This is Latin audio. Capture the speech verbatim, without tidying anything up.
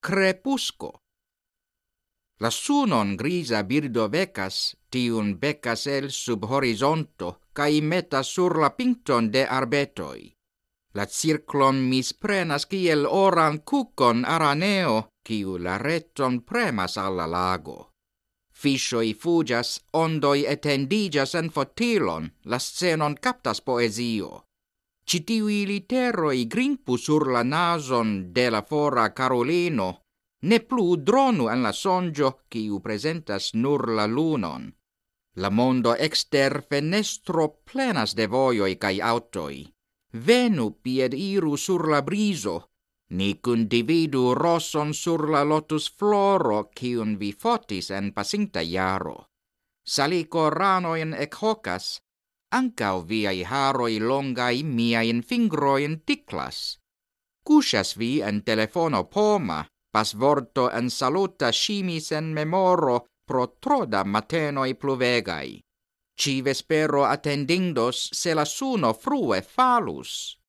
crepusco. La sunon grisa birdo vecas, tiun becas el sub horizonto, cae metas sur la pincton de arbetoi. La circlon misprenas kiel oran cucon araneo, kiu la reton premas alla lago. Fishoi fugas, ondoi etendigas en fotilon, la scenon captas poesio. Citiui literoi grimpu sur la nason de la fora Carolino, ne plu dronu en la sonjo, kiu presentas nur la lunon. La mondo exter fenestro plenas de vojoi kai autoi. Venu pied iru sur la briso, ni cun dividu rosson sur la lotus floro, kiun vi fotis en pasinta jaro. Salico ranoin ec hocas, ancau viai haroi longai miain fingroin tiklas. Cusas vi en telefono poma, pas vorto en saluta scimis en memoro pro troda matenoi pluvegai. Ci vespero attendindos se la suno frue falus.